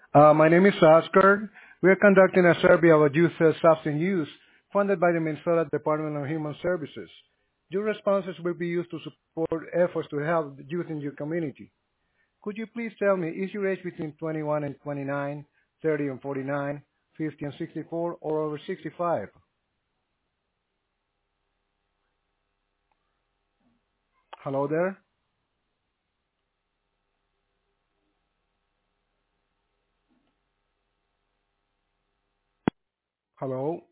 My name is Oscar. We are conducting a survey of youth substance use funded by the Minnesota Department of Human Services. Your responses will be used to support efforts to help the youth in your community. Could you please tell me, is your age between 21 and 29, 30 and 49, 50 and 64, or over 65? Hello there? Hello?